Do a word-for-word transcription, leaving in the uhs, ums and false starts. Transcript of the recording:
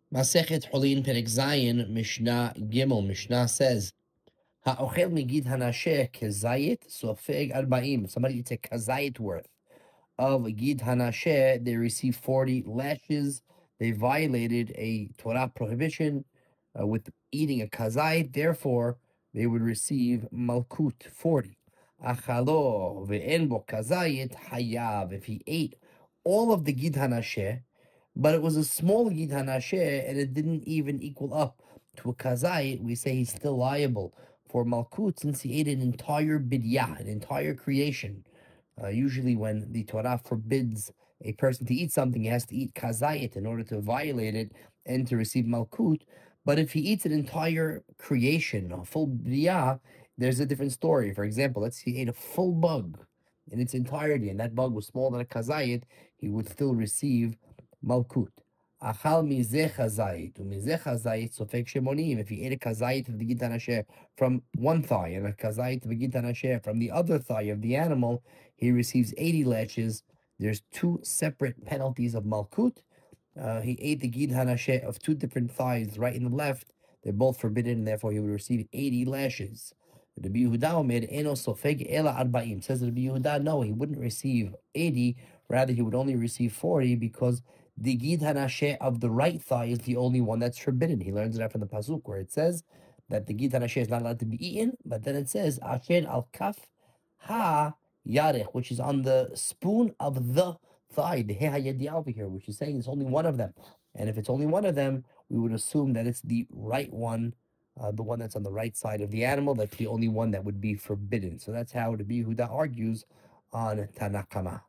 Masechet Holin Perek Zayin, Mishnah Gimel. Mishnah says, Ha'ochel migid hanasheh kezayit sofeg arba'im. Somebody eats a kazayit worth of gid hanasheh, they receive forty lashes. They violated a Torah prohibition uh, with eating a kazayit. Therefore, they would receive malkut, forty. Achalo ve'en bo kazayit hayav. If he ate all of the gid hanasheh, but it was a small gid hanasheh and it didn't even equal up to a kazayit, we say he's still liable for malkut since he ate an entire bidyah, an entire creation. Uh, usually, when the Torah forbids a person to eat something, he has to eat kazayit in order to violate it and to receive malkut. But if he eats an entire creation, a full briyah, there's a different story. For example, let's say he ate a full bug in its entirety, and that bug was smaller than a kazayit, he would still receive malkut. Achal mizeh chazayit, umizeh chazayit sofek shemonim. If he ate a kazayit of the gid hanasheh from one thigh and a kazayit of the gid hanasheh from the other thigh of the animal, he receives eighty lashes. There's two separate penalties of malkut. Uh, he ate the gid hanasheh of two different thighs, right and the left. They're both forbidden, and therefore he would receive eighty lashes. The Rabbi Yehuda Omer eno sofeg ela arba'im. Says the Rabbi Yehuda, no, he wouldn't receive eighty. Rather, he would only receive forty because the gid hanasheh of the right thigh is the only one that's forbidden. He learns that from the pasuk where it says that the gid hanasheh is not allowed to be eaten, but then it says asher al kaf ha yarech, which is on the spoon of the thigh, the heh over here, which is saying it's only one of them. And if it's only one of them, we would assume that it's the right one, uh, the one that's on the right side of the animal. That's the only one that would be forbidden. So that's how the Yehuda argues on Tanakama.